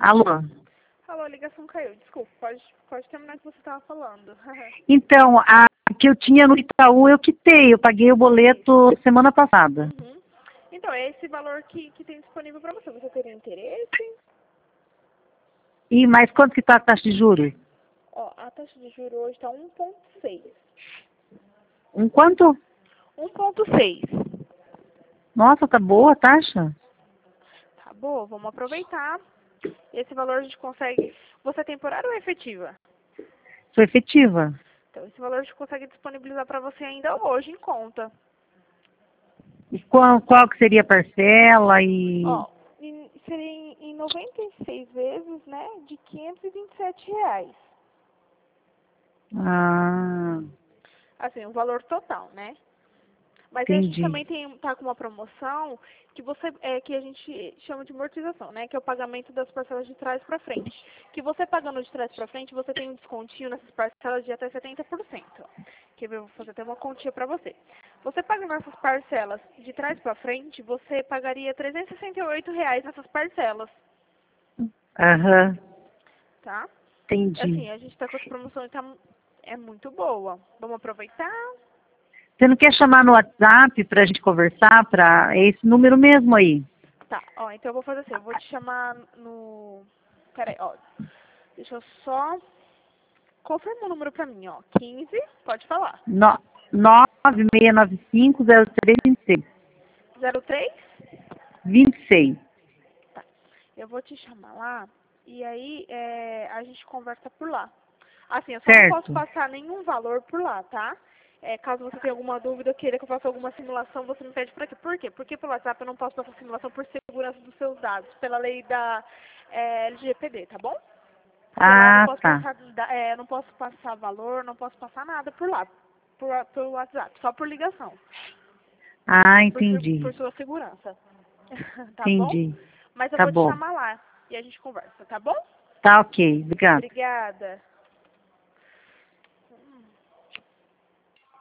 Alô? Alô, a ligação caiu. Desculpa, pode terminar o que você estava falando. Então, a que eu tinha no Itaú eu quitei, eu paguei o boleto semana passada. Uhum. Então, é esse valor que tem disponível para você. Você teria interesse? E mais quanto que tá a taxa de juros? Ó, a taxa de juros hoje está 1,6. Um quanto? 1,6. Nossa, tá boa a taxa. Tá bom, vamos aproveitar. Esse valor a gente consegue... Você é temporária ou é efetiva? Sou efetiva. Então, esse valor a gente consegue disponibilizar para você ainda hoje em conta. E qual que seria a parcela e... Ó, seria em 96 vezes, né, de R$ 527. Ah, Assim, o valor total, né? Mas aí a gente entendi. também tá com uma promoção que a gente chama de amortização, né? Que é o pagamento das parcelas de trás para frente. Que você pagando de trás para frente, você tem um descontinho nessas parcelas de até 70%. Que eu vou fazer até uma continha para você. Você pagando essas parcelas de trás para frente, você pagaria R$ 368 nessas parcelas, Aham, tá? entendi. Assim, a gente tá com essa promoção e é muito boa. Vamos aproveitar? Você não quer chamar no WhatsApp pra gente conversar? É esse número mesmo aí. Tá, ó, então eu vou fazer assim, eu vou te chamar no... Peraí, ó, deixa eu só... Confirma o número pra mim, ó, 15, pode falar. 96950326. 03? 26. Tá, eu vou te chamar lá e aí a gente conversa por lá. Assim, eu só não posso Certo. passar nenhum valor por lá, tá? Caso você tenha alguma dúvida, queira que eu faça alguma simulação, você me pede por aqui. Por quê? Porque pelo WhatsApp eu não posso passar simulação por segurança dos seus dados, pela lei da LGPD, tá bom? Por lá eu não Ah, posso tá. passar, não posso passar valor, não posso passar nada por lá, pelo WhatsApp, só por ligação, Ah, por entendi. sua segurança. Tá bom? Entendi. Mas eu Tá vou te bom. chamar lá e a gente conversa, tá bom? Tá ok. Obrigada. Obrigada.